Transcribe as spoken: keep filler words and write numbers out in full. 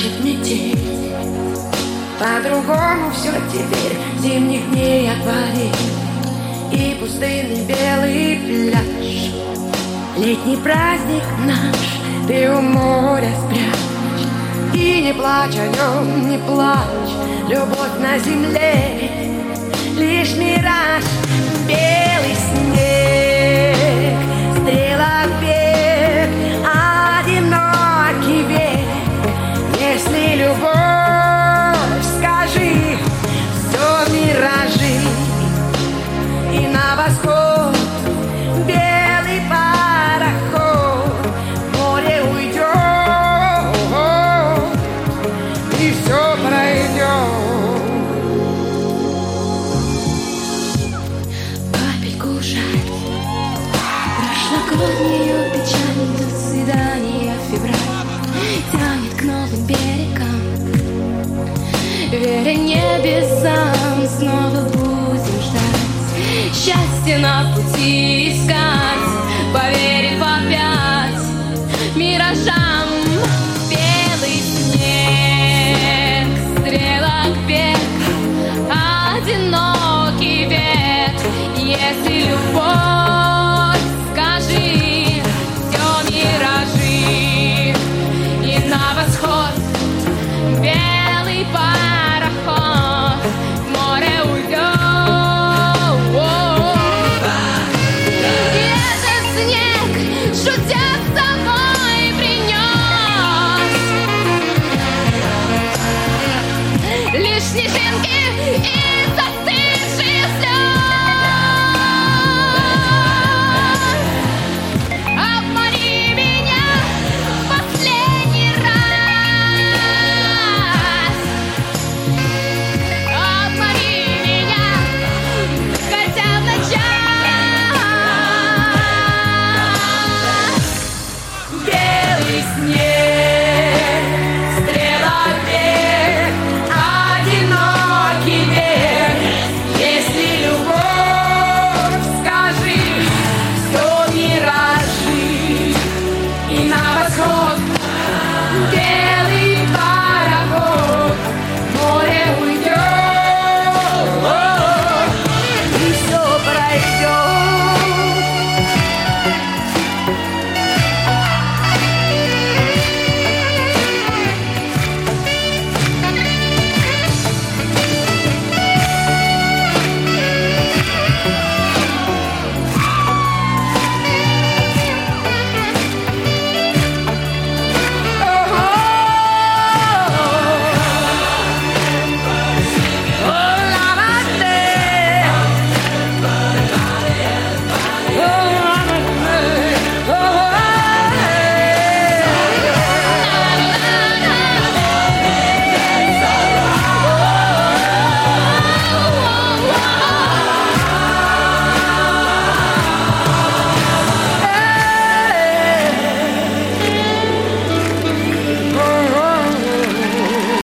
плачет метель. По-другому все теперь, зимних дней отвали. И пустынный белый пляж, летний праздник наш, ты у моря спрячь. И не плачь о нем, не плачь, любовь на земле лишь мираж. Белый снег, стрела вверх, одинокий век. Если любовь, скажи, все миражи. И на восход белый пароход в море уйдет, и все пройдет. Капельку жаль, прошлогоднюю печаль, до свидания, февраль тянет к новым берегам. Веря небесам, снова будем ждать, счастье на пути искать, поверив опять миражам. Белый снег, стрелок век, одинокий век. Если любовь, скажи, все миражи. И на восход белый пароход в море уйдет. И этот снег, шутя с тобой, принес лишь снежинки и застывшие слез. Обмани меня в последний раз, обмани меня хотя бы на час. Белый снег, стрела век, одинокий век. Если любовь, скажи, все миражи. И на восход белый